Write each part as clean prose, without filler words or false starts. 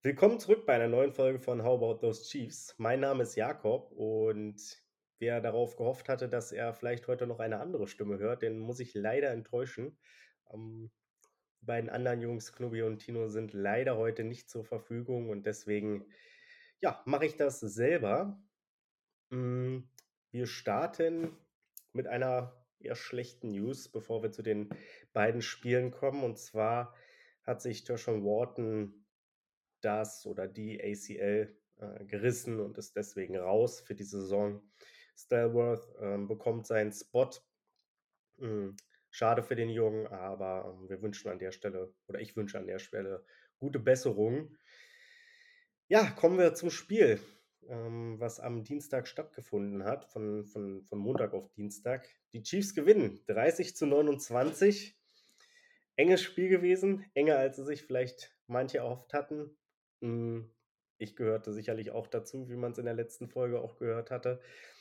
Willkommen zurück bei einer neuen Folge von How About Those Chiefs? Mein Name ist Jakob und wer darauf gehofft hatte, dass er vielleicht heute noch eine andere Stimme hört, den muss ich leider enttäuschen. Die beiden anderen Jungs, Knubi und Tino, sind leider heute nicht zur Verfügung und deswegen, ja, mache ich das selber. Hm, Wir starten mit einer eher schlechten News, bevor wir zu den beiden Spielen kommen. Und zwar hat sich Deshaun Watson das oder die ACL gerissen und ist deswegen raus für die Saison. Stallworth bekommt seinen Spot. Hm, Schade für den Jungen, aber wir wünschen an der Stelle, oder ich wünsche an der Stelle, gute Besserung. Ja, kommen wir zum Spiel, was am Dienstag stattgefunden hat, von Montag auf Dienstag. Die Chiefs gewinnen 30-29. Enges Spiel gewesen, enger als es sich vielleicht manche erhofft hatten. Hm, Ich gehörte sicherlich auch dazu, wie man es in der letzten Folge auch gehört hatte.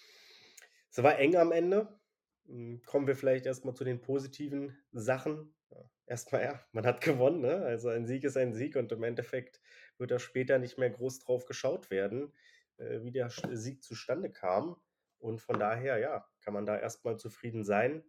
Es war eng am Ende. Kommen wir vielleicht erstmal zu den positiven Sachen. Ja, erst ja, man hat gewonnen, ne? Also, ein Sieg ist ein Sieg und im Endeffekt wird da später nicht mehr groß drauf geschaut werden, wie der Sieg zustande kam. Und von daher, ja, kann man da erstmal zufrieden sein.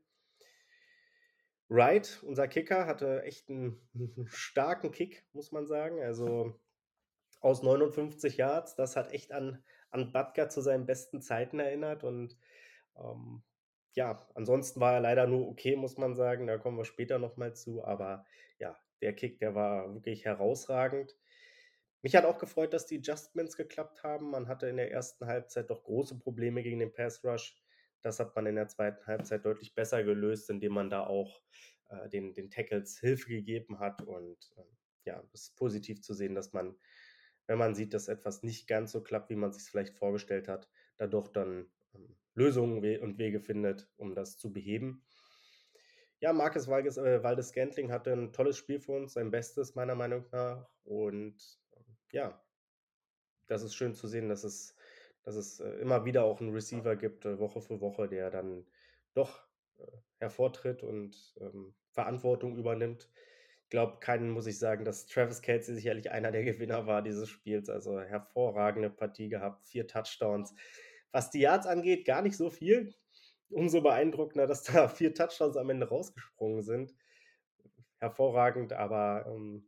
Wright, unser Kicker, hatte echt einen starken Kick, muss man sagen. Also, aus 59 Yards, das hat echt an Butker zu seinen besten Zeiten erinnert und, ähm, ja, ansonsten war er leider nur okay, muss man sagen. Da kommen wir später noch mal zu, aber ja, der Kick, der war wirklich herausragend. Mich hat auch gefreut, dass die Adjustments geklappt haben. Man hatte in der ersten Halbzeit doch große Probleme gegen den Pass Rush. Das hat man in der zweiten Halbzeit deutlich besser gelöst, indem man da auch, den Tackles Hilfe gegeben hat und, ja, es ist positiv zu sehen, dass man, wenn man sieht, dass etwas nicht ganz so klappt, wie man sich's vielleicht vorgestellt hat, da doch dann, Lösungen und Wege findet, um das zu beheben. Ja, Marcus Valdes-Scantling hatte ein tolles Spiel für uns, sein Bestes meiner Meinung nach und, ja, das ist schön zu sehen, dass es immer wieder auch 'n Receiver gibt, Woche für Woche, der dann doch, hervortritt und, Verantwortung übernimmt. Ich glaube, keinen muss ich sagen, dass Travis Kelce sicherlich einer der Gewinner war dieses Spiels. Also, hervorragende Partie gehabt, 4 Touchdowns. Was die Yards angeht, gar nicht so viel. Umso beeindruckender, dass da 4 Touchdowns am Ende rausgesprungen sind. Hervorragend, aber,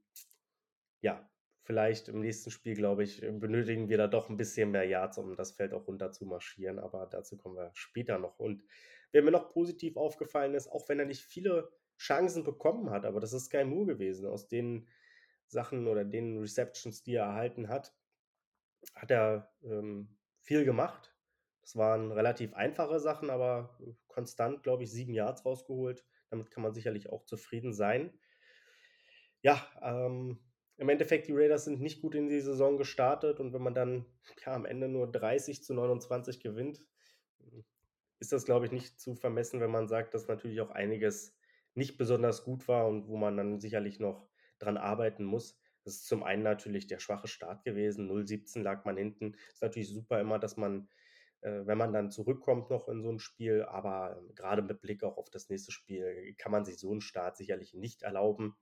ja, vielleicht im nächsten Spiel, glaube ich, benötigen wir da doch ein bisschen mehr Yards, um das Feld auch runter zu marschieren, aber dazu kommen wir später noch. Und wer mir noch positiv aufgefallen ist, auch wenn er nicht viele Chancen bekommen hat, aber das ist Skyy Moore gewesen. Aus den Sachen oder den Receptions, die er erhalten hat, hat er, viel gemacht. Das waren relativ einfache Sachen, aber konstant, glaube ich, 7 Yards rausgeholt. Damit kann man sicherlich auch zufrieden sein. Ja, im Endeffekt, die Raiders sind nicht gut in die Saison gestartet und wenn man dann, ja, am Ende nur 30-29 gewinnt, hm, ist das, glaube ich, nicht zu vermessen, wenn man sagt, dass natürlich auch einiges nicht besonders gut war und wo man dann sicherlich noch dran arbeiten muss. Das ist zum einen natürlich der schwache Start gewesen. 0:17 lag man hinten. Ist natürlich super immer, dass man, wenn man dann zurückkommt noch in so ein Spiel, aber grade mit Blick auch auf das nächste Spiel kann man sich so einen Start sicherlich nicht erlauben.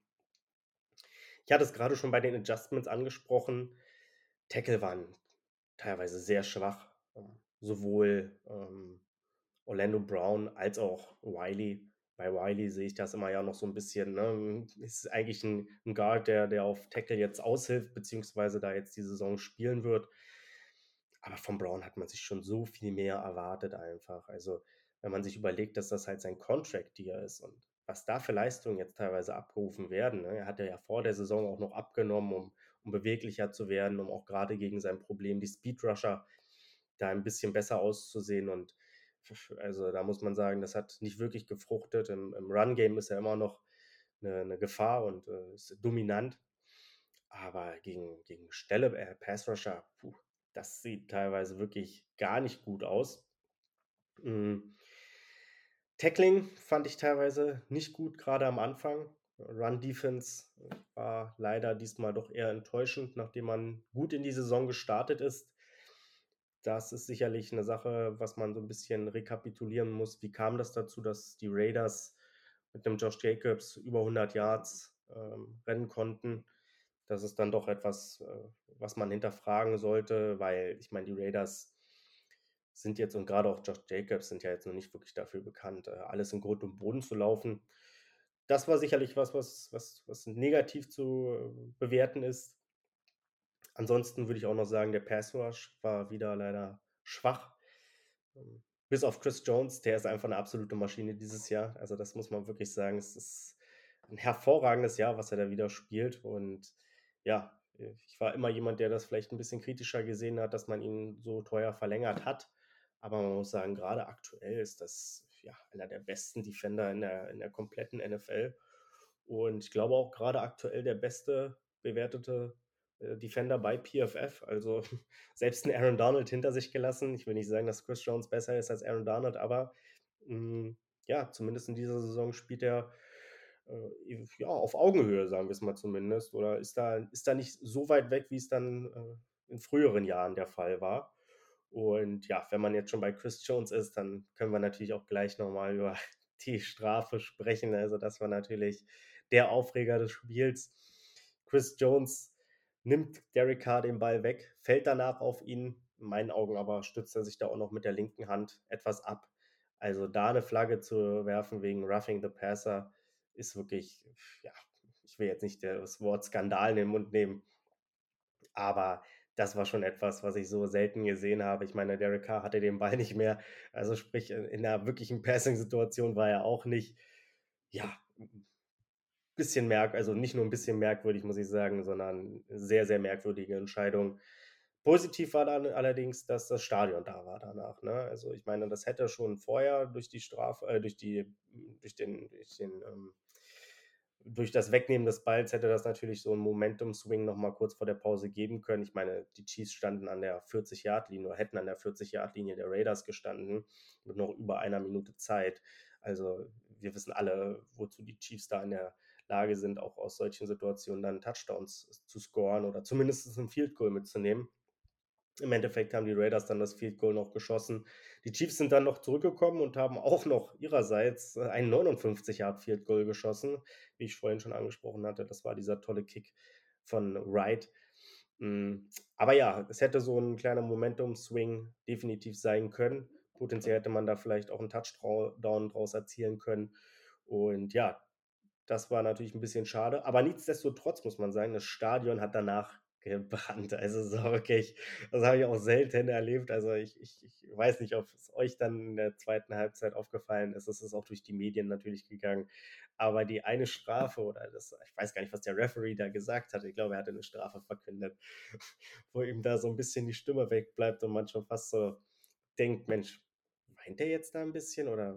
Ich hatte es gerade schon bei den Adjustments angesprochen. Tackle waren teilweise sehr schwach, sowohl, Orlando Brown als auch Wiley. Bei Wiley sehe ich das immer ja noch so ein bisschen, ne? Ist eigentlich ein Guard, der auf Tackle jetzt aushilft, beziehungsweise da jetzt die Saison spielen wird. Aber von Brown hat man sich schon so viel mehr erwartet einfach. Also, wenn man sich überlegt, dass das halt sein Contract Year ist und was da für Leistungen jetzt teilweise abgerufen werden, ne? Er hatte ja vor der Saison auch noch abgenommen, um beweglicher zu werden, um auch gerade gegen sein Problem, die Speed Rusher, da ein bisschen besser auszusehen und also, da muss man sagen, das hat nicht wirklich gefruchtet. Im Run-Game ist er immer noch eine Gefahr und, ist dominant, aber gegen schnelle, Pass-Rusher, das sieht teilweise wirklich gar nicht gut aus. Hm, Tackling fand ich teilweise nicht gut, gerade am Anfang. Run Defense war leider diesmal doch eher enttäuschend, nachdem man gut in die Saison gestartet ist. Das ist sicherlich eine Sache, was man so ein bisschen rekapitulieren muss. Wie kam das dazu, dass die Raiders mit 'nem Josh Jacobs über 100 Yards, rennen konnten? Das ist dann doch etwas, was man hinterfragen sollte, weil ich meine, die Raiders sind jetzt und gerade auch Josh Jacobs sind ja jetzt noch nicht wirklich dafür bekannt, alles in Grund und Boden zu laufen. Das war sicherlich was negativ zu, bewerten ist. Ansonsten würde ich auch noch sagen, der Pass Rush war wieder leider schwach. Bis auf Chris Jones, der ist einfach 'ne absolute Maschine dieses Jahr. Also, das muss man wirklich sagen. Es ist 'n hervorragendes Jahr, was er da wieder spielt. Und ja, ich war immer jemand, der das vielleicht 'n bisschen kritischer gesehen hat, dass man ihn so teuer verlängert hat. Aber man muss sagen, grade aktuell ist das, ja, einer der besten Defender in der kompletten NFL. Und ich glaube auch grade aktuell der beste bewertete, Defender bei PFF. Also, selbst 'n Aaron Donald hinter sich gelassen. Ich will nicht sagen, dass Chris Jones besser ist als Aaron Donald, aber, ja, zumindest in dieser Saison spielt er, ja, auf Augenhöhe, sagen wir's mal zumindest, oder ist da nicht so weit weg, wie es dann, in früheren Jahren der Fall war. Und ja, wenn man jetzt schon bei Chris Jones ist, dann können wir natürlich auch gleich noch mal über die Strafe sprechen. Also, das war natürlich der Aufreger des Spiels. Chris Jones nimmt Derek Carr den Ball weg, fällt danach auf ihn. In meinen Augen aber stützt er sich da auch noch mit der linken Hand etwas ab. Also, da 'ne Flagge zu werfen wegen Roughing the Passer ist wirklich, ja, ich will jetzt nicht das Wort Skandal in den Mund nehmen, aber das war schon etwas, was ich so selten gesehen habe. Ich meine, Derek Carr hatte den Ball nicht mehr, also sprich, in 'ner wirklichen Passing-Situation war er auch nicht. Ja, bisschen also nicht nur 'n bisschen merkwürdig, muss ich sagen, sondern sehr, sehr merkwürdige Entscheidung. Positiv war dann allerdings, dass das Stadion da war danach, ne? Also, ich meine, das hätte schon vorher durch die Strafe durch das Wegnehmen des Balls hätte das natürlich so 'n Momentum-Swing noch mal kurz vor der Pause geben können. Ich meine, die Chiefs standen an der 40-Yard-Linie oder hätten an der 40-Yard-Linie der Raiders gestanden mit noch über einer Minute Zeit. Also, wir wissen alle, wozu die Chiefs da in der Lage sind, auch aus solchen Situationen dann Touchdowns zu scoren oder zumindest 'n Field Goal mitzunehmen. Im Endeffekt haben die Raiders dann das Field Goal noch geschossen. Die Chiefs sind dann noch zurückgekommen und haben auch noch ihrerseits, ein 59 Yard Field Goal geschossen, wie ich vorhin schon angesprochen hatte. Das war dieser tolle Kick von Wright. Aber ja, es hätte so 'n kleiner Momentum-Swing definitiv sein können. Potenziell hätte man da vielleicht auch 'n Touchdown draus erzielen können. Und ja, das war natürlich 'n bisschen schade, aber nichtsdestotrotz muss man sagen, das Stadion hat danach gebrannt. Also, es war wirklich, das habe ich auch selten erlebt. Also, ich weiß nicht, ob es euch dann in der zweiten Halbzeit aufgefallen ist. Es ist auch durch die Medien natürlich gegangen. Aber die eine Strafe oder das, ich weiß gar nicht, was der Referee da gesagt hat. Ich glaube, er hatte 'ne Strafe verkündet, wo ihm da so 'n bisschen die Stimme wegbleibt und man schon fast so denkt: „Mensch, weint der jetzt da 'n bisschen oder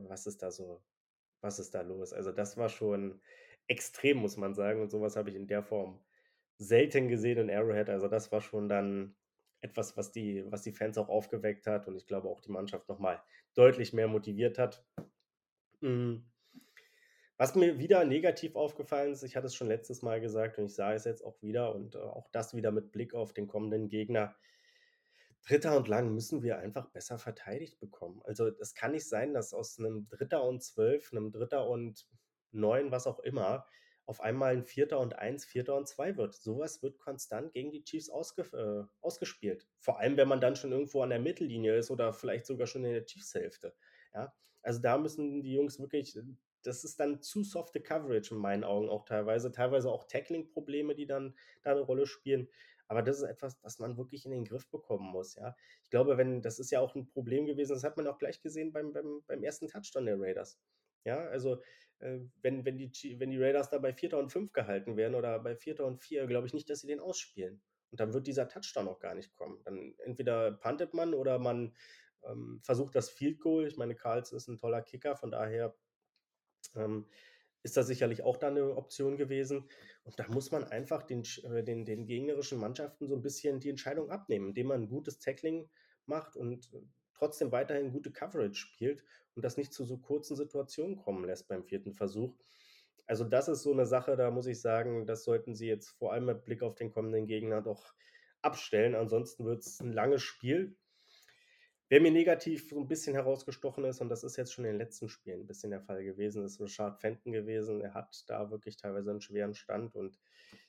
was ist da los?“ Also, das war schon extrem, muss man sagen, und so was habe ich in der Form selten gesehen in Arrowhead. Also, das war schon dann etwas, was die Fans auch aufgeweckt hat und ich glaube auch die Mannschaft noch mal deutlich mehr motiviert hat. Hm, was mir wieder negativ aufgefallen ist, ich hatte es schon letztes Mal gesagt und ich sage es jetzt auch wieder und, auch das wieder mit Blick auf den kommenden Gegner. Dritter und Lang müssen wir einfach besser verteidigt bekommen. Also, es kann nicht sein, dass aus 'nem Dritter und 12, 'nem Dritter und 9, was auch immer, auf einmal 'n Vierter und 1, Vierter und 2 wird. So was wird konstant gegen die Chiefs ausgespielt. Vor allem, wenn man dann schon irgendwo an der Mittellinie ist oder vielleicht sogar schon in der Chiefs-Hälfte, ja? Also, da müssen die Jungs wirklich, das ist dann zu softe Coverage in meinen Augen auch teilweise auch Tackling-Probleme, die dann da 'ne Rolle spielen. Aber das ist etwas, was man wirklich in den Griff bekommen muss, ja. Ich glaube, wenn das ist ja auch 'n Problem gewesen, das hat man auch gleich gesehen beim ersten Touchdown der Raiders. Ja, also, wenn die Raiders da bei 4. und 5 gehalten werden oder bei 4. und 4, glaube ich nicht, dass sie den ausspielen. Und dann wird dieser Touchdown auch gar nicht kommen. Dann entweder puntet man oder man, versucht das Field Goal. Ich meine, Karls ist 'n toller Kicker, von daher ähm, ist das sicherlich auch da 'ne Option gewesen. Und da muss man einfach den gegnerischen Mannschaften so 'n bisschen die Entscheidung abnehmen, indem man 'n gutes Tackling macht und, trotzdem weiterhin gute Coverage spielt und das nicht zu so kurzen Situationen kommen lässt beim vierten Versuch. Also, das ist so 'ne Sache, da muss ich sagen, das sollten sie jetzt vor allem mit Blick auf den kommenden Gegner doch abstellen. Ansonsten wird's 'n langes Spiel. Wer mir negativ so 'n bisschen herausgestochen ist, und das ist jetzt schon in den letzten Spielen 'n bisschen der Fall gewesen, ist Rashard Fenton gewesen. Er hat da wirklich teilweise 'n schweren Stand und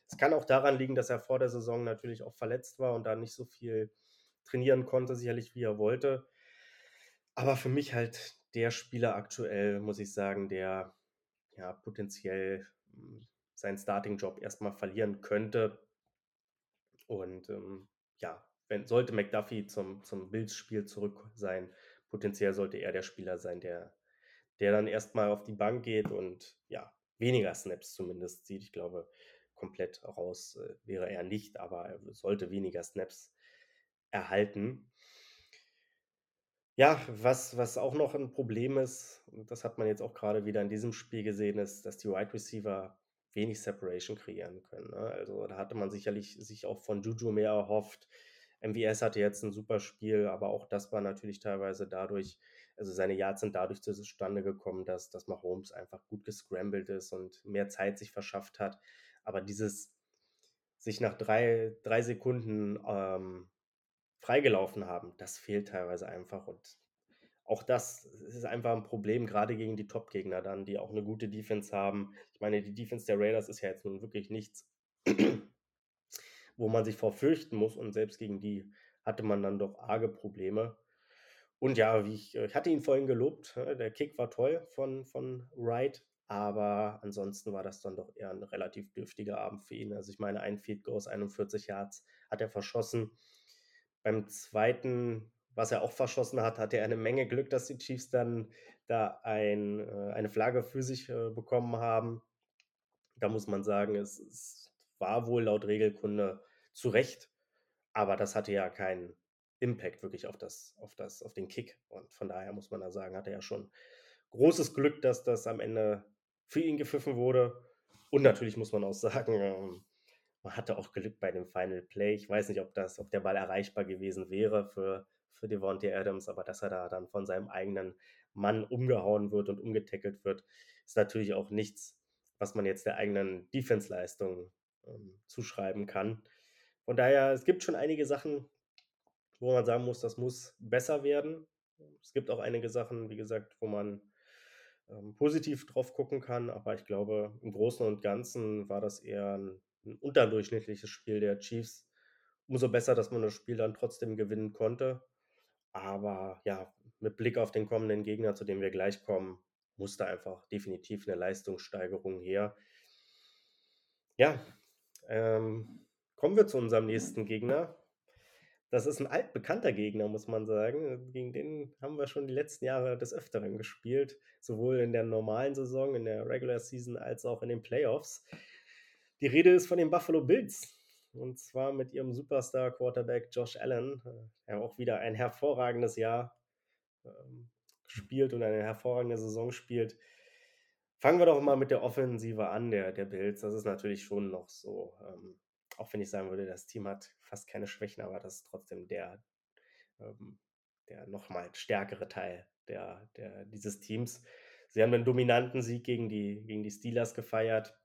Es kann auch daran liegen, dass er vor der Saison natürlich auch verletzt war und da nicht so viel trainieren konnte, sicherlich wie er wollte. Aber für mich halt der Spieler aktuell, muss ich sagen, der, ja, potenziell, seinen Starting-Job erst mal verlieren könnte. Und, ja, wenn sollte McDuffie zum Bills-Spiel zurück sein, potenziell sollte er der Spieler sein, der dann erst mal auf die Bank geht und, ja, weniger Snaps zumindest sieht. Ich glaube, komplett raus, wäre er nicht, aber er sollte weniger Snaps erhalten. Ja, was auch noch 'n Problem ist, und das hat man jetzt auch grade wieder in diesem Spiel gesehen, ist, dass die Wide Receiver wenig Separation kreieren können, ne? Also, da hatte man sicherlich sich auch von Juju mehr erhofft. MVS hatte jetzt 'n super Spiel, aber auch das war natürlich teilweise dadurch, also, seine Yards sind dadurch zustande gekommen, dass Mahomes einfach gut gescrambled ist und mehr Zeit sich verschafft hat. Aber dieses sich nach drei Sekunden, freigelaufen haben, das fehlt teilweise einfach, und auch das ist einfach 'n Problem, grade gegen die Top-Gegner dann, die auch 'ne gute Defense haben. Ich meine, die Defense der Raiders ist ja jetzt nun wirklich nichts, wo man sich vor fürchten muss, und selbst gegen die hatte man dann doch arge Probleme. Und ja, wie ich hatte ihn vorhin gelobt, der Kick war toll von Wright, aber ansonsten war das dann doch eher 'n relativ dürftiger Abend für ihn. Also, ich meine, ein Field Goal aus 41 Yards hat er verschossen. Beim zweiten, was er auch verschossen hat, hatte er eine Menge Glück, dass die Chiefs dann da eine Flagge für sich, bekommen haben. Da muss man sagen, es war wohl laut Regelkunde zu Recht, aber das hatte ja keinen Impact wirklich auf den Kick. Und von daher muss man da sagen, hatte er ja schon großes Glück, dass das am Ende für ihn gepfiffen wurde. Und natürlich muss man auch sagen, man hatte auch Glück bei dem Final Play. Ich weiß nicht, ob der Ball erreichbar gewesen wäre für Davante Adams, aber dass er da dann von seinem eigenen Mann umgehauen wird und umgetackelt wird, ist natürlich auch nichts, was man jetzt der eigenen Defense-Leistung, zuschreiben kann. Von daher, es gibt schon einige Sachen, wo man sagen muss, das muss besser werden. Es gibt auch einige Sachen, wie gesagt, wo man, positiv drauf gucken kann, aber ich glaube, im Großen und Ganzen war das eher 'n unterdurchschnittliches Spiel der Chiefs. Umso besser, dass man das Spiel dann trotzdem gewinnen konnte. Aber ja, mit Blick auf den kommenden Gegner, zu dem wir gleich kommen, muss da einfach definitiv 'ne Leistungssteigerung her. Ja, kommen wir zu unserem nächsten Gegner. Das ist 'n altbekannter Gegner, muss man sagen. Gegen den haben wir schon die letzten Jahre des Öfteren gespielt, sowohl in der normalen Saison, in der Regular Season als auch in den Playoffs. Die Rede ist von den Buffalo Bills, und zwar mit ihrem Superstar-Quarterback Josh Allen, der auch wieder ein hervorragendes Jahr, gespielt und eine hervorragende Saison spielt. Fangen wir doch mal mit der Offensive an, der Bills. Das ist natürlich schon noch so, auch wenn ich sagen würde, das Team hat fast keine Schwächen, aber das ist trotzdem ähm, der noch mal stärkere Teil dieses Teams. Sie haben einen dominanten Sieg gegen die Steelers gefeiert.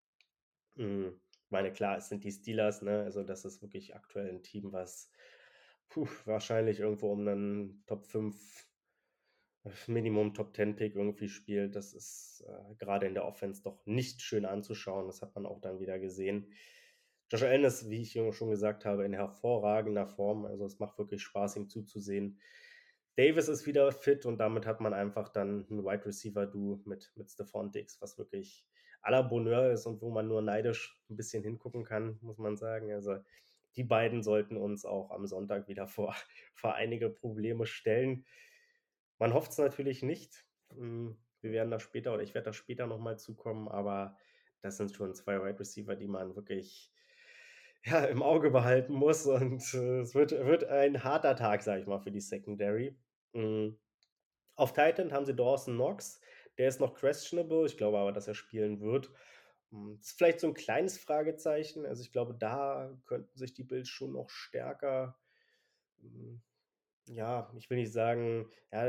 Ich meine, klar, es sind die Steelers, ne? Also, das ist wirklich aktuell ein Team, was, wahrscheinlich irgendwo um 'nen Top 5, Minimum Top-10 Pick irgendwie spielt. Das ist, grade in der Offense doch nicht schön anzuschauen. Das hat man auch dann wieder gesehen. Josh Allen ist, wie ich ja schon gesagt habe, in hervorragender Form. Also, es macht wirklich Spaß, ihm zuzusehen. Davis ist wieder fit, und damit hat man einfach dann 'n Wide Receiver-Duo mit Stefon Diggs, was wirklich à la Bonheur ist und wo man nur neidisch 'n bisschen hingucken kann, muss man sagen. Also, die beiden sollten uns auch am Sonntag wieder vor einige Probleme stellen. Man hofft's natürlich nicht. Wir werden da später, oder ich werde da später noch mal zu kommen, aber das sind schon 2 Wide Receiver, die man wirklich, ja, im Auge behalten muss, und, es wird ein harter Tag, sage ich mal, für die Secondary. Hm, auf Tight End haben sie Dawson Knox. Der ist noch questionable, ich glaube aber, dass er spielen wird. Ist vielleicht so 'n kleines Fragezeichen. Also, ich glaube, da könnten sich die Bills schon noch stärker, hm, ja, ich will nicht sagen, ja,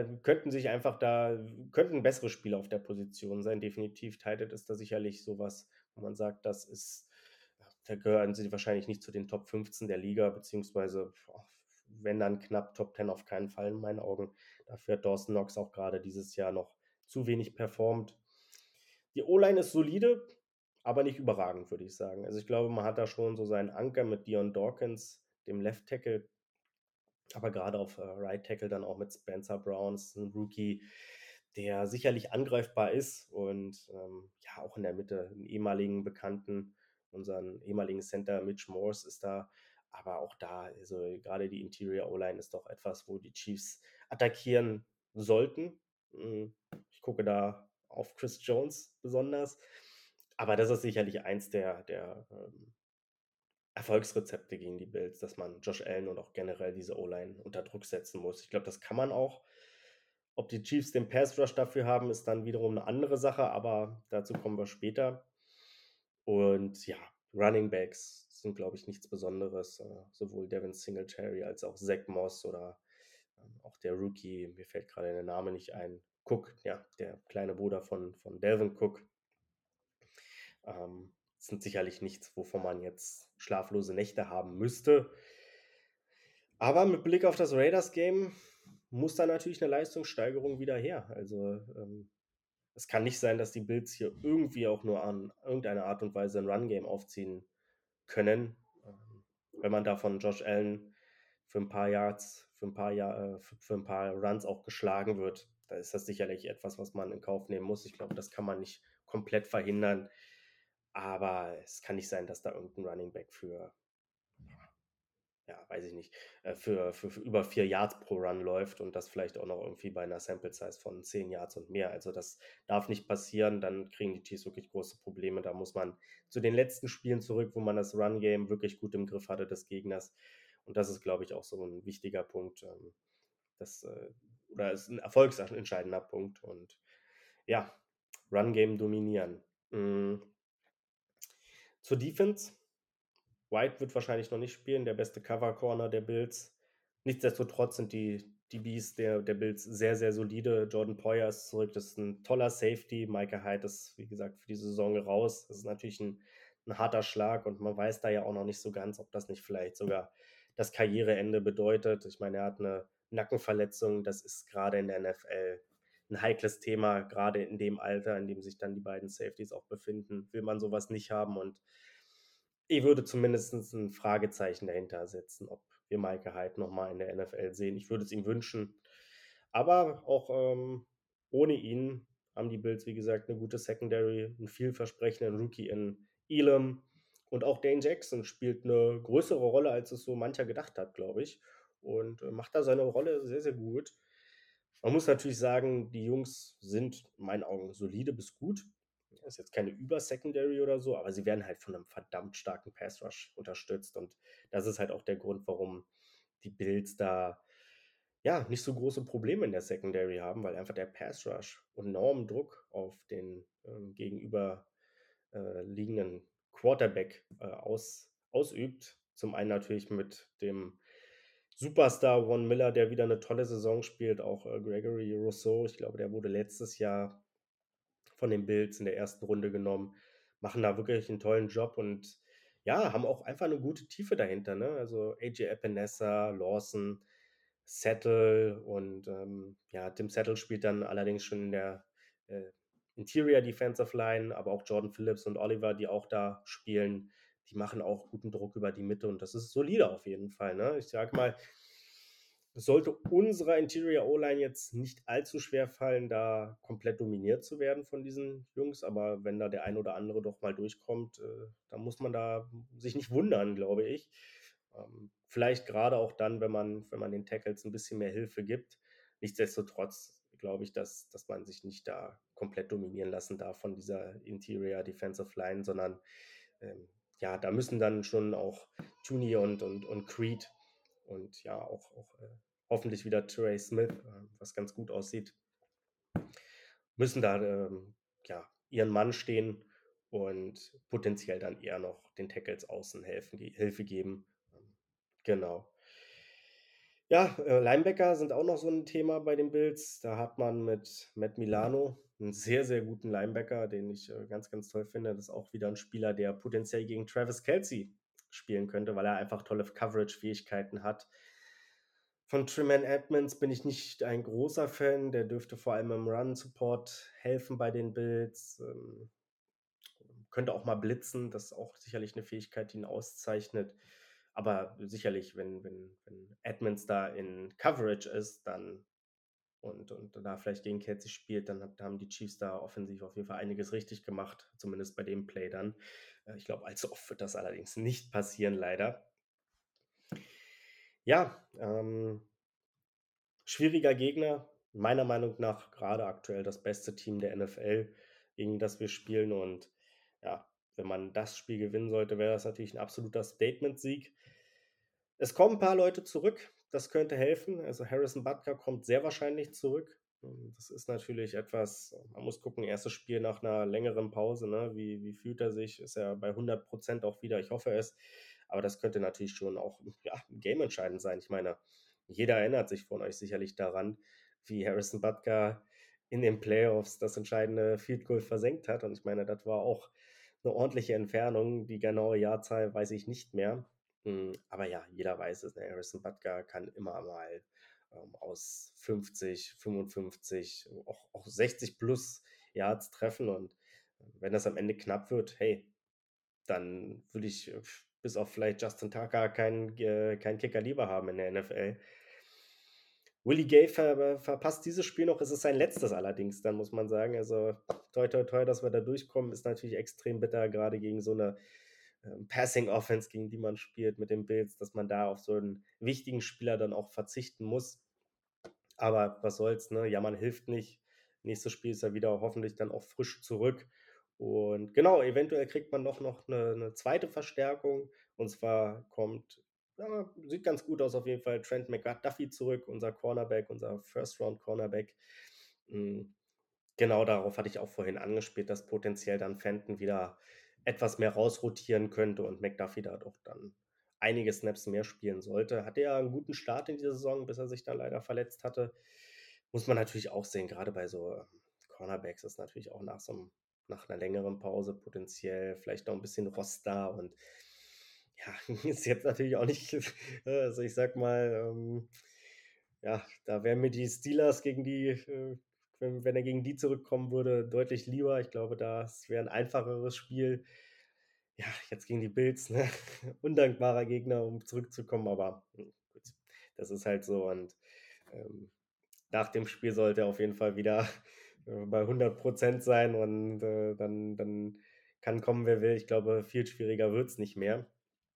könnten bessere Spieler auf der Position sein, definitiv. Tight End ist da sicherlich so was, wo man sagt, das ist, da gehören sie wahrscheinlich nicht zu den Top 15 der Liga, beziehungsweise, wenn dann knapp Top 10 auf keinen Fall in meinen Augen. Dafür hat Dawson Knox auch grade dieses Jahr noch zu wenig performt. Die O-Line ist solide, aber nicht überragend, würde ich sagen. Also, ich glaube, man hat da schon so seinen Anker mit Dion Dawkins, dem Left Tackle, aber gerade auf, Right Tackle dann auch mit Spencer Brown, ist 'n Rookie, der sicherlich angreifbar ist und, ja, auch in der Mitte 'n ehemaligen Bekannten, unseren ehemaligen Center Mitch Morse ist da. Aber auch da, also, grade die Interior O-Line ist doch etwas, wo die Chiefs attackieren sollten. Hm, Ich gucke da auf Chris Jones besonders, aber das ist sicherlich eins der Erfolgsrezepte gegen die Bills, dass man Josh Allen und auch generell diese O-Line unter Druck setzen muss. Ich glaube, das kann man auch. Ob die Chiefs den Pass Rush dafür haben, ist dann wiederum 'ne andere Sache, aber dazu kommen wir später. Und ja, Running Backs sind, glaube ich, nichts Besonderes. Sowohl Devin Singletary als auch Zach Moss oder, auch der Rookie, mir fällt grade der Name nicht ein, Cook, ja, der kleine Bruder von Dalvin Cook. Sind sicherlich nichts, wovon man jetzt schlaflose Nächte haben müsste. Aber mit Blick auf das Raiders-Game muss da natürlich 'ne Leistungssteigerung wieder her. Also, es kann nicht sein, dass die Bills hier irgendwie auch nur an irgendeine Art und Weise 'n Run-Game aufziehen können. Wenn man da von Josh Allen für 'n paar Yards, für 'n paar für 'n paar Runs auch geschlagen wird, da ist das sicherlich etwas, was man in Kauf nehmen muss. Ich glaube, das kann man nicht komplett verhindern, aber es kann nicht sein, dass da irgend 'n Running Back für, ja, weiß ich nicht, für über 4 Yards pro Run läuft und das vielleicht auch noch irgendwie bei 'ner Sample Size von 10 Yards und mehr. Also, das darf nicht passieren, dann kriegen die Chiefs wirklich große Probleme. Da muss man zu den letzten Spielen zurück, wo man das Run Game wirklich gut im Griff hatte des Gegners. Und das ist, glaube ich, auch so 'n wichtiger Punkt, das, oder ist 'n erfolgsentscheidender Punkt und ja, Run Game dominieren. Zur Defense. White wird wahrscheinlich noch nicht spielen, der beste Cover Corner der Bills. Nichtsdestotrotz sind die DBs der Bills sehr, sehr solide. Jordan Poyer ist zurück, das ist 'n toller Safety. Micah Hyde ist, wie gesagt, für die Saison raus. Das ist natürlich 'n harter Schlag und man weiß da ja auch noch nicht so ganz, ob das nicht vielleicht sogar das Karriereende bedeutet. Ich meine, er hat 'ne Nackenverletzung. Das ist grade in der NFL 'n heikles Thema, grade in dem Alter, in dem sich dann die beiden Safeties auch befinden, will man so was nicht haben und ich würde zumindestens 'n Fragezeichen dahinter setzen, ob wir Micah Hyde noch mal in der NFL sehen. Ich würde es ihm wünschen, aber auch, ohne ihn haben die Bills, wie gesagt, 'ne gute Secondary, 'n vielversprechenden Rookie in Elam und auch Dane Jackson spielt 'ne größere Rolle, als es so mancher gedacht hat, glaube ich, und, macht da seine Rolle sehr, sehr gut. Man muss natürlich sagen, die Jungs sind in meinen Augen solide bis gut. Ist jetzt keine Über-Secondary oder so, aber sie werden halt von 'nem verdammt starken Pass Rush unterstützt und das ist halt auch der Grund, warum die Bills da, ja, nicht so große Probleme in der Secondary haben, weil einfach der Pass Rush enormen Druck auf den, gegenüber, liegenden Quarterback, ausübt. Zum einen natürlich mit dem Superstar Von Miller, der wieder 'ne tolle Saison spielt, auch, Gregory Rousseau. Ich glaube, der wurde letztes Jahr von den Bills in der ersten Runde genommen, machen da wirklich 'n tollen Job und ja, haben auch einfach 'ne gute Tiefe dahinter, ne? Also, AJ Epenesa, Lawson, Settle und, ja, Tim Settle spielt dann allerdings schon in der, äh, Interior Defensive Line, aber auch Jordan Phillips und Oliver, die auch da spielen, die machen auch guten Druck über die Mitte und das ist solide auf jeden Fall, ne? Ich sage mal, es sollte unserer Interior O-Line jetzt nicht allzu schwer fallen, da komplett dominiert zu werden von diesen Jungs, aber wenn da der ein oder andere doch mal durchkommt, dann muss man da sich nicht wundern, glaube ich. Vielleicht grade auch dann, wenn man den Tackles 'n bisschen mehr Hilfe gibt. Nichtsdestotrotz glaube ich, dass man sich nicht da komplett dominieren lassen darf von dieser Interior Defensive Line, sondern, ja, da müssen dann schon auch Thuney und Creed und ja, auch, hoffentlich wieder Trey Smith, was ganz gut aussieht, müssen da, ja, ihren Mann stehen und potenziell dann eher noch den Tackles außen Hilfe geben. Genau. Ja, Linebacker sind auch noch so 'n Thema bei den Bills. Da hat man mit Matt Milano 'n sehr, sehr guten Linebacker, den ich, ganz, ganz toll finde. Das ist auch wieder 'n Spieler, der potenziell gegen Travis Kelce spielen könnte, weil er einfach tolle Coverage-Fähigkeiten hat. Von Tremaine Edmunds bin ich nicht ein großer Fan. Der dürfte vor allem im Run Support helfen bei den Bills. könnte auch mal blitzen, das ist auch sicherlich eine Fähigkeit, die ihn auszeichnet. Aber sicherlich, wenn Edmonds da in Coverage ist, dann und da vielleicht gegen Kelsey spielt, dann haben die Chiefs da offensiv auf jeden Fall einiges richtig gemacht, zumindest bei dem Play dann. Ich glaube, allzu oft wird das allerdings nicht passieren, leider. Ja, schwieriger Gegner, meiner Meinung nach gerade aktuell das beste Team der NFL, gegen das wir spielen. Und ja, wenn man das Spiel gewinnen sollte, wäre das natürlich ein absoluter Statement-Sieg. Es kommen ein paar Leute zurück, das könnte helfen. Also Harrison Butker kommt sehr wahrscheinlich zurück. Das ist natürlich etwas, man muss gucken, erstes Spiel nach einer längeren Pause, ne? Wie fühlt er sich? Ist er bei 100% auch wieder? Ich hoffe es. Aber das könnte natürlich schon auch ja, gameentscheidend sein. Ich meine, jeder erinnert sich von euch sicherlich daran, wie Harrison Butker in den Playoffs das entscheidende Field Goal versenkt hat. Und ich meine, das war auch eine ordentliche Entfernung. Die genaue Jahrzahl weiß ich nicht mehr. Aber ja, jeder weiß es, ne? Harrison Butker kann immer mal aus 50, 55, auch 60 plus Yards treffen. Und wenn das am Ende knapp wird, hey, dann würde ich bis auf vielleicht Justin Tucker keinen Kicker lieber haben in der NFL. Willie Gay verpasst dieses Spiel noch. Es ist sein letztes allerdings, dann muss man sagen. Also toi, toi, toi, dass wir da durchkommen, ist natürlich extrem bitter, gerade gegen so eine Passing Offense, gegen die man spielt mit den Bills, dass man da auf so einen wichtigen Spieler dann auch verzichten muss. Aber was soll's, ne? Jammern hilft nicht. Nächstes Spiel ist er wieder hoffentlich dann auch frisch zurück. Und genau, eventuell kriegt man noch eine zweite Verstärkung. Und zwar kommt, ja, sieht ganz gut aus auf jeden Fall, Trent McDuffie zurück, unser Cornerback, unser First-Round-Cornerback. Mm, Genau darauf hatte ich auch vorhin angespielt, dass potenziell dann Fenton wieder etwas mehr rausrotieren könnte und McDuffie da doch dann einige Snaps mehr spielen sollte. Hatte ja einen guten Start in dieser Saison, bis er sich dann leider verletzt hatte. Muss man natürlich auch sehen, gerade bei so Cornerbacks ist natürlich auch nach einer längeren Pause potenziell vielleicht noch ein bisschen Rost da und ja, ist jetzt natürlich auch nicht, also ich sag mal, ja, da wären mir die Steelers gegen die, wenn er gegen die zurückkommen würde, deutlich lieber. Ich glaube, das wäre ein einfacheres Spiel. Ja, jetzt gegen die Bills, ne? Undankbarer Gegner, um zurückzukommen, aber gut, das ist halt so. Und ähm, nach dem Spiel sollte er auf jeden Fall wieder bei 100% sein und dann kann kommen, wer will. Ich glaube, viel schwieriger wird es nicht mehr.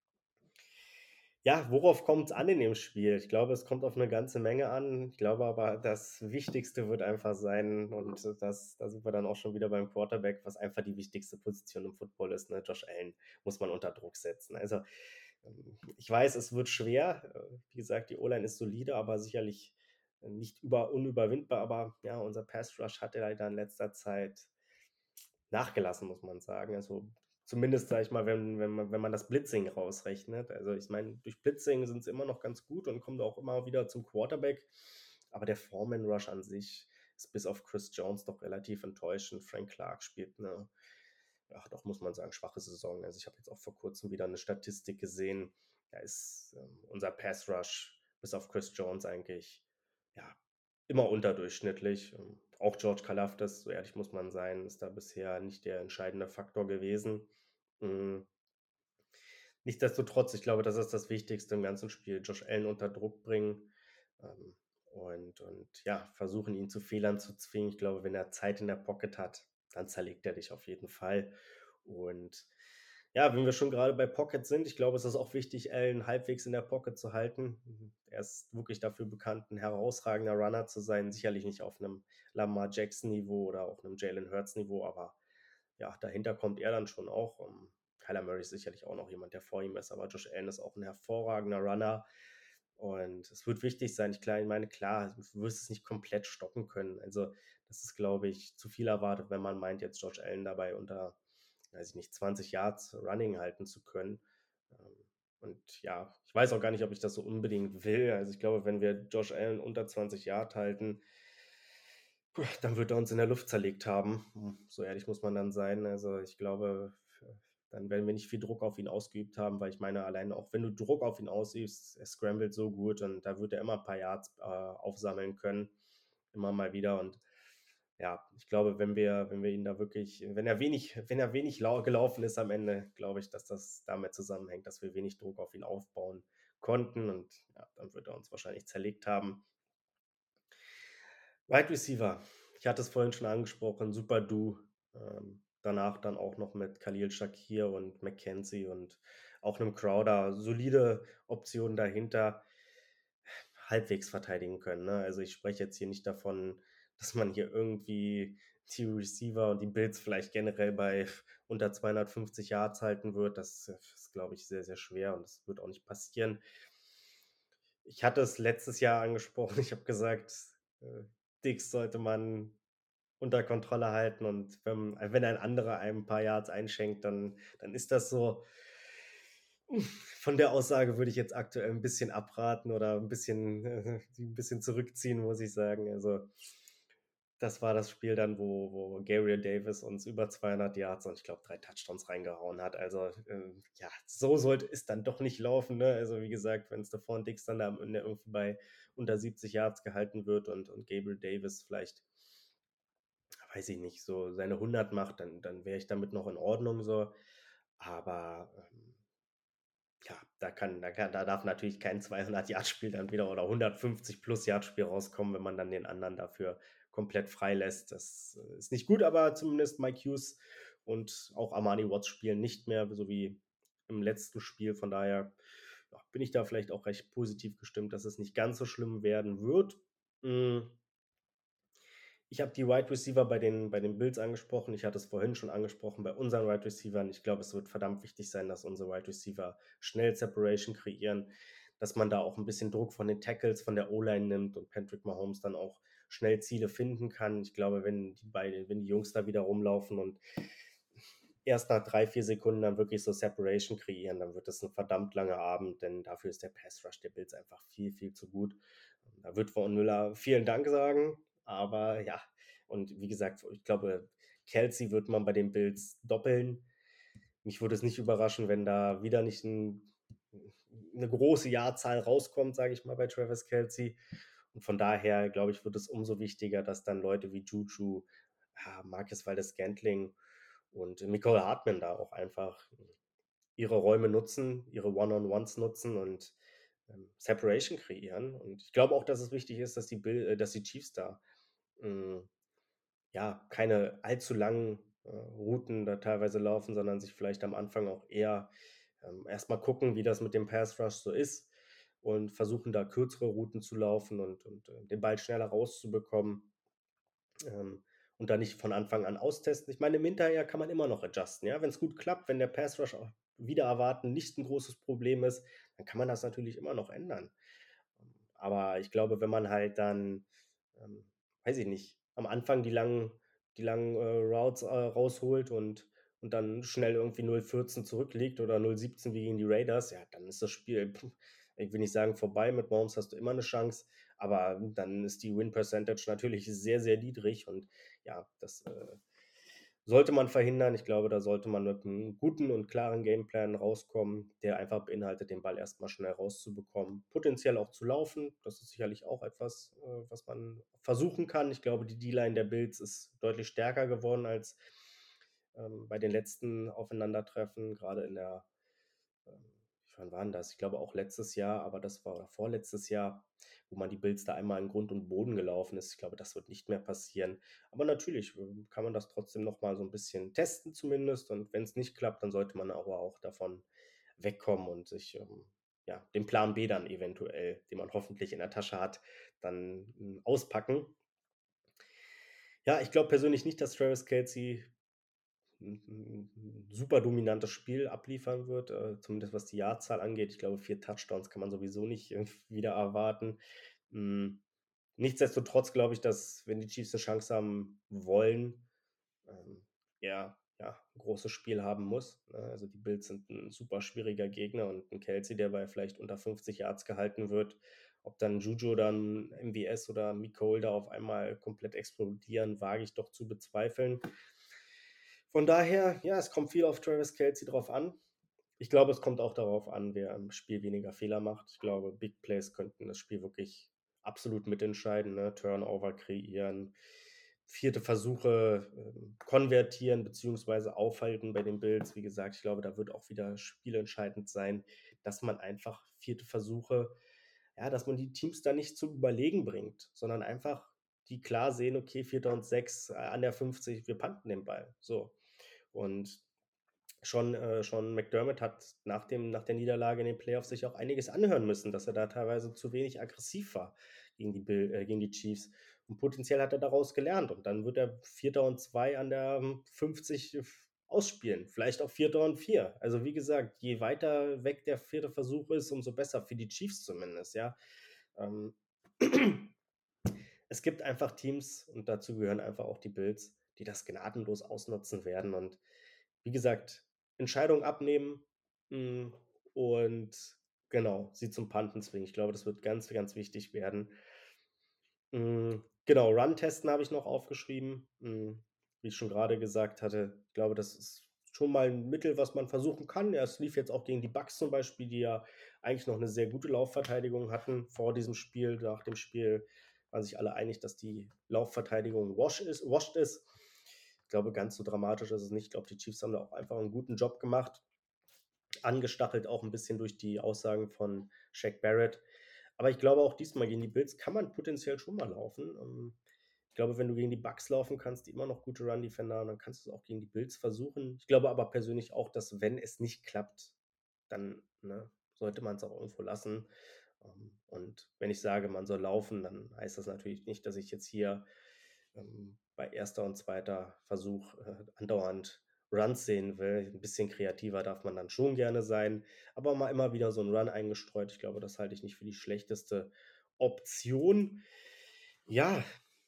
Ja, worauf kommt es an in dem Spiel? Ich glaube, es kommt auf eine ganze Menge an. Ich glaube aber, das Wichtigste wird einfach sein und da sind wir dann auch schon wieder beim Quarterback, was einfach die wichtigste Position im Football ist, ne? Josh Allen muss man unter Druck setzen. Also, ich weiß, es wird schwer. Wie gesagt, die O-Line ist solide, aber sicherlich nicht unüberwindbar. Aber ja, unser Pass Rush hat ja leider in letzter Zeit nachgelassen, muss man sagen. Also zumindest, sage ich mal, wenn man das Blitzing rausrechnet. Also ich meine, durch Blitzing sind sie immer noch ganz gut und kommen auch immer wieder zum Quarterback. Aber der Foreman Rush an sich ist bis auf Chris Jones doch relativ enttäuschend. Frank Clark spielt eine, ja, doch muss man sagen, schwache Saison. Also ich habe jetzt auch vor kurzem wieder eine Statistik gesehen. Da ist unser Pass Rush bis auf Chris Jones eigentlich ja, immer unterdurchschnittlich. Auch George Karlaftis, so ehrlich muss man sein, ist da bisher nicht der entscheidende Faktor gewesen. Hm, nichtsdestotrotz, ich glaube, das ist das Wichtigste im ganzen Spiel. Josh Allen unter Druck bringen, ähm, und ja, versuchen, ihn zu Fehlern zu zwingen. Ich glaube, wenn er Zeit in der Pocket hat, dann zerlegt er dich auf jeden Fall. Und ja, wenn wir schon gerade bei Pocket sind, ich glaube, es ist auch wichtig, Allen halbwegs in der Pocket zu halten. Er ist wirklich dafür bekannt, ein herausragender Runner zu sein. Sicherlich nicht auf einem Lamar Jackson-Niveau oder auf einem Jalen Hurts-Niveau, aber ja, dahinter kommt er dann schon auch. Kyler Murray ist sicherlich auch noch jemand, der vor ihm ist, aber Josh Allen ist auch ein hervorragender Runner. Und es wird wichtig sein. Ich meine, klar, du wirst es nicht komplett stoppen können. Also, das ist, glaube ich, zu viel erwartet, wenn man meint, jetzt Josh Allen dabei unter, weiß ich nicht, 20 Yards Running halten zu können. Ähm, Und ja, ich weiß auch gar nicht, ob ich das so unbedingt will. Also, ich glaube, wenn wir Josh Allen unter 20 Yard halten, dann wird er uns in der Luft zerlegt haben. So ehrlich muss man dann sein. Also, ich glaube, dann werden wir nicht viel Druck auf ihn ausgeübt haben, weil ich meine, allein auch wenn du Druck auf ihn ausübst, er scrambled so gut und da wird er immer ein paar Yards aufsammeln können, immer mal wieder. Und ja, ich glaube, wenn wir ihn da wirklich wenn er wenig gelaufen ist am Ende, glaube ich, dass das damit zusammenhängt, dass wir wenig Druck auf ihn aufbauen konnten und ja, dann wird er uns wahrscheinlich zerlegt haben. Wide Receiver, ich hatte es vorhin schon angesprochen, super Du. Danach dann auch noch mit Khalil Shakir und McKenzie und auch 'nem Crowder, solide Optionen dahinter, halbwegs verteidigen können, ne? Also, ich spreche jetzt hier nicht davon, dass man hier irgendwie die Receiver und die Bills vielleicht generell bei unter 250 Yards halten wird. Das ist, glaube ich, sehr, sehr schwer und das wird auch nicht passieren. Ich hatte es letztes Jahr angesprochen. Ich habe gesagt, äh, Diggs sollte man unter Kontrolle halten und wenn ein anderer einem 'n paar Yards einschenkt, dann ist das so. Von der Aussage würde ich jetzt aktuell 'n bisschen abraten oder 'n bisschen sie 'n bisschen zurückziehen, muss ich sagen. Also, das war das Spiel dann, wo Gabriel Davis uns über 200 Yards und ich glaube 3 Touchdowns reingehauen hat. Also, ja, so sollte es dann doch nicht laufen, ne? Also, wie gesagt, wenn Stefon Diggs dann da am Ende irgendwie bei unter 70 Yards gehalten wird und Gabriel Davis vielleicht, weiß ich nicht, so seine 100 macht, dann wäre ich damit noch in Ordnung so. Aber, ja, da darf natürlich kein 200-Yard-Spiel dann wieder oder 150-plus-Yard-Spiel rauskommen, wenn man dann den anderen dafür komplett freilässt. Das, ist nicht gut, aber zumindest Mike Hughes und auch Armani Watts spielen nicht mehr, so wie im letzten Spiel. Von daher, ja, bin ich da vielleicht auch recht positiv gestimmt, dass es nicht ganz so schlimm werden wird. Hm, Ich habe die Wide Receiver bei den Bills angesprochen. Ich hatte es vorhin schon angesprochen bei unseren Wide Receivern. Ich glaube, es wird verdammt wichtig sein, dass unsere Wide Receiver schnell Separation kreieren, dass man da auch ein bisschen Druck von den Tackles, von der O-Line nimmt und Patrick Mahomes dann auch schnell Ziele finden kann. Ich glaube, wenn die Jungs da wieder rumlaufen und erst nach 3 4 Sekunden dann wirklich so Separation kreieren, dann wird das ein verdammt langer Abend, denn dafür ist der Pass Rush der Bills einfach viel, viel zu gut. Da wird Von Müller vielen Dank sagen, aber ja, und wie gesagt, ich glaube, Kelsey wird man bei den Bills doppeln. Mich würde es nicht überraschen, wenn da wieder nicht 'ne große Jahrzahl rauskommt, sage ich mal, bei Travis Kelce. Und von daher, glaube ich, wird es umso wichtiger, dass dann Leute wie Juju, ja, Marcus Valdes-Scantling und Mecole Hardman da auch einfach ihre Räume nutzen, ihre One-on-Ones nutzen und, Separation kreieren. Und ich glaube auch, dass es wichtig ist, dass die Chiefs da, hm, ja, keine allzu langen, Routen da teilweise laufen, sondern sich vielleicht am Anfang auch eher, erst gucken, wie das mit dem Pass Rush so ist und versuchen, da kürzere Routen zu laufen und den Ball schneller rauszubekommen, und da nicht von Anfang an austesten. Ich meine, im Hinterher kann man immer noch adjusten, ja? Wenn es gut klappt, wenn der Pass Rush auch wider Erwarten nicht ein großes Problem ist, dann kann man das natürlich immer noch ändern. Aber ich glaube, wenn man halt dann, ähm, weiß ich nicht, am Anfang die langen, Routes, rausholt und dann schnell irgendwie 0:14 zurückliegt oder 0:17 wie gegen die Raiders, ja, dann ist das Spiel, ich will nicht sagen vorbei, mit Mahomes hast du immer eine Chance, aber dann ist die Win Percentage natürlich sehr, sehr niedrig und ja, das, sollte man verhindern. Ich glaube, da sollte man mit einem guten und klaren Gameplan rauskommen, der einfach beinhaltet, den Ball erstmal schnell rauszubekommen, potenziell auch zu laufen. Das ist sicherlich auch etwas, was man versuchen kann. Ich glaube, die D-Line der Bills ist deutlich stärker geworden als, bei den letzten Aufeinandertreffen, gerade in der, ähm, wann war 'n das? Ich glaube auch letztes Jahr, aber das war oder vorletztes Jahr, wo man die Bills da einmal in Grund und Boden gelaufen ist. Ich glaube, das wird nicht mehr passieren. Aber natürlich, kann man das trotzdem noch mal so ein bisschen testen zumindest und wenn es nicht klappt, dann sollte man aber auch davon wegkommen und sich, ja, den Plan B dann eventuell, den man hoffentlich in der Tasche hat, dann, auspacken. Ja, ich glaube persönlich nicht, dass Travis Kelce 'n super dominantes Spiel abliefern wird, zumindest was die Jahrzahl angeht. Ich glaube, 4 Touchdowns kann man sowieso nicht, wieder erwarten. Hm, Nichtsdestotrotz glaube ich, dass, wenn die Chiefs 'ne Chance haben wollen, er, ja, 'n großes Spiel haben muss, ne? Also, die Bills sind 'n super schwieriger Gegner und 'n Kelce, der bei vielleicht unter 50 Yards gehalten wird, ob dann Juju oder 'n MVS oder Mecole da auf einmal komplett explodieren, wage ich doch zu bezweifeln. Von daher, ja, es kommt viel auf Travis Kelce drauf an. Ich glaube, es kommt auch darauf an, wer im Spiel weniger Fehler macht. Ich glaube, Big Plays könnten das Spiel wirklich absolut mitentscheiden, ne? Turnover kreieren, 4. Versuche, konvertieren beziehungsweise aufhalten bei den Bills. Wie gesagt, ich glaube, da wird auch wieder spielentscheidend sein, dass man einfach 4. Versuche ja, dass man die Teams da nicht zum Überlegen bringt, sondern einfach die klar sehen: „Okay, 4. und 6 an der 50, wir punten den Ball“, so. Und Sean McDermott hat nach der Niederlage in den Playoffs sich auch einiges anhören müssen, dass er da teilweise zu wenig aggressiv war gegen die Chiefs. Und potenziell hat er daraus gelernt und dann wird er 4. und 2 an der 50 ausspielen, vielleicht auch 4. und 4. Also, wie gesagt, je weiter weg der 4. Versuch ist, umso besser für die Chiefs zumindest, ja. Ähm, Es gibt einfach Teams und dazu gehören einfach auch die Bills, die das gnadenlos ausnutzen werden und wie gesagt, Entscheidung abnehmen, hm, und genau, sie zum Punten zwingen. Ich glaube, das wird ganz, ganz wichtig werden. Genau, Run testen habe ich noch aufgeschrieben. Wie ich schon gerade gesagt hatte, ich glaube, das ist schon mal 'n Mittel, was man versuchen kann. Ja, es lief jetzt auch gegen die Bucks zum Beispiel, die ja eigentlich noch 'ne sehr gute Laufverteidigung hatten vor diesem Spiel. Nach dem Spiel waren sich alle einig, dass die Laufverteidigung washed ist. Ich glaube, ganz so dramatisch ist es nicht. Ich glaube, die Chiefs haben da auch einfach 'n guten Job gemacht. Angestachelt auch 'n bisschen durch die Aussagen von Shaq Barrett. Aber ich glaube, auch diesmal gegen die Bills kann man potenziell schon mal laufen. Ich glaube, wenn du gegen die Bucks laufen kannst, die immer noch gute Run-Defender haben, dann kannst du's auch gegen die Bills versuchen. Ich glaube aber persönlich auch, dass wenn es nicht klappt, dann, ne, sollte man's auch irgendwo lassen. Und wenn ich sage, man soll laufen, dann heißt das natürlich nicht, dass ich jetzt hier, bei 1. und 2. Versuch, andauernd Runs sehen will. 'N bisschen kreativer darf man dann schon gerne sein, aber mal immer wieder so 'n Run eingestreut. Ich glaube, das halte ich nicht für die schlechteste Option. Ja,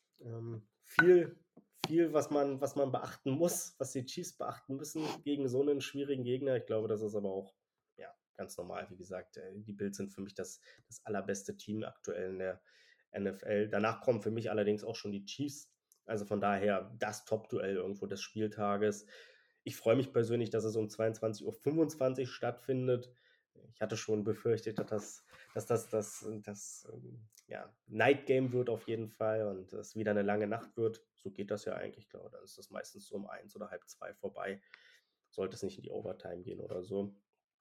viel was man beachten muss, was die Chiefs beachten müssen gegen so 'nen schwierigen Gegner. Ich glaube, das ist aber auch, ja, ganz normal. Wie gesagt, die Bills sind für mich das allerbeste Team aktuell in der NFL. Danach kommen für mich allerdings auch schon die Chiefs. Also, von daher das Top-Duell irgendwo des Spieltages. Ich freue mich persönlich, dass es um 22:25 stattfindet. Ich hatte schon befürchtet, dass das ja, Night Game wird auf jeden Fall und es wieder 'ne lange Nacht wird. So geht das ja eigentlich, glaube, dann ist das meistens so um 1 oder 1:30 vorbei. Sollte es nicht in die Overtime gehen oder so.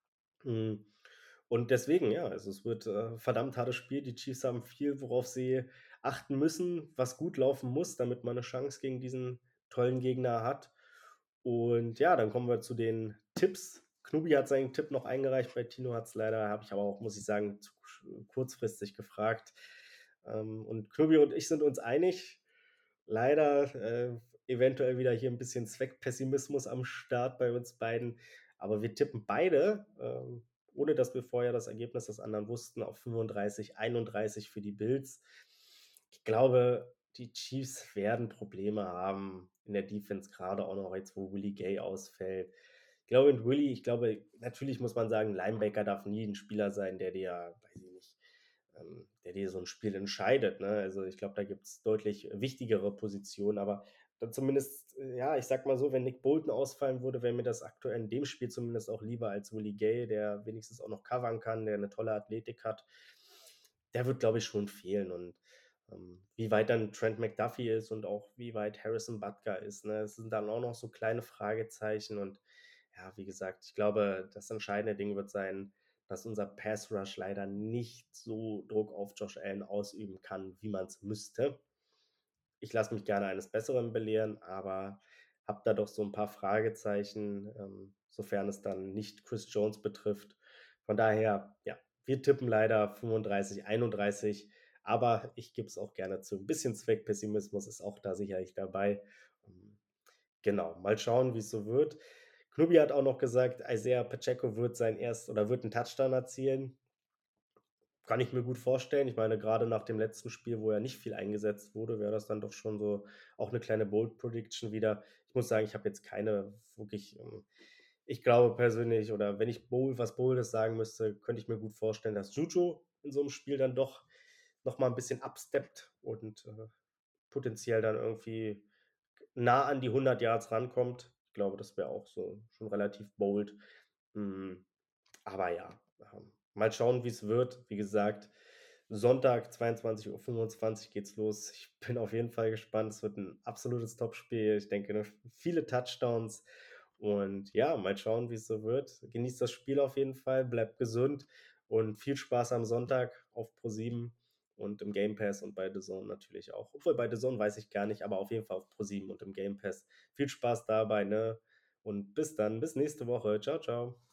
Hm, und deswegen, ja, also, es wird, verdammt hartes Spiel. Die Chiefs haben viel, worauf sie achten müssen, was gut laufen muss, damit man 'ne Chance gegen diesen tollen Gegner hat. Und ja, dann kommen wir zu den Tipps. Knubi hat seinen Tipp noch eingereicht, bei Tino hat's leider habe ich aber auch, muss ich sagen, zu kurzfristig gefragt. Und Knubi und ich sind uns einig. Leider, eventuell wieder hier 'n bisschen Zweckpessimismus am Start bei uns beiden, aber wir tippen beide, ohne dass wir vorher das Ergebnis des anderen wussten, auf 35:31 für die Bills. Ich glaube, die Chiefs werden Probleme haben in der Defense, grade auch noch jetzt, wo Willie Gay ausfällt. Ich glaube, natürlich muss man sagen, Linebacker darf nie 'n Spieler sein, der dir, weiß ich nicht, der dir so 'n Spiel entscheidet, ne? Also, ich glaube, da gibt's deutlich wichtigere Positionen, aber dann zumindest, ja, ich sage mal so, wenn Nick Bolton ausfallen würde, wäre mir das aktuell in dem Spiel zumindest auch lieber als Willie Gay, der wenigstens auch noch covern kann, der 'ne tolle Athletik hat. Der wird, glaube ich, schon fehlen und, wie weit dann Trent McDuffie ist und auch wie weit Harrison Butker ist, ne? Das sind dann auch noch so kleine Fragezeichen und ja, wie gesagt, ich glaube, das entscheidende Ding wird sein, dass unser Pass Rush leider nicht so Druck auf Josh Allen ausüben kann, wie man's müsste. Ich lasse mich gerne eines Besseren belehren, aber habe da doch so 'n paar Fragezeichen, sofern es dann nicht Chris Jones betrifft. Von daher, ja, wir tippen leider 35:31, aber ich gebe es auch gerne zu. 'N bisschen Zweckpessimismus ist auch da sicherlich dabei. Hm, genau, mal schauen, wie's so wird. Knubi hat auch noch gesagt, Isaiah Pacheco wird 'n Touchdown erzielen. Kann ich mir gut vorstellen. Ich meine, grade nach dem letzten Spiel, wo er nicht viel eingesetzt wurde, wäre das dann doch schon so auch 'ne kleine Bold Prediction wieder. Ich muss sagen, ich habe jetzt keine wirklich ich glaube persönlich oder wenn ich was Boldes sagen müsste, könnte ich mir gut vorstellen, dass Juju in so 'nem Spiel dann doch noch mal 'n bisschen upsteppt und, potenziell dann irgendwie nah an die 100 Yards rankommt. Ich glaube, das wäre auch so schon relativ bold. Hm, aber ja, mal schauen, wie's wird. Wie gesagt, Sonntag 22:25 geht's los. Ich bin auf jeden Fall gespannt. Es wird 'n absolutes Topspiel. Ich denke, ne, viele Touchdowns und ja, mal schauen, wie's so wird. Genießt das Spiel auf jeden Fall, bleibt gesund und viel Spaß am Sonntag auf ProSieben und im Game Pass und bei DAZN natürlich auch. Obwohl, bei DAZN weiß ich gar nicht, aber auf jeden Fall auf ProSieben und im Game Pass. Viel Spaß dabei, ne? Und bis dann, bis nächste Woche. Tschau, tschau.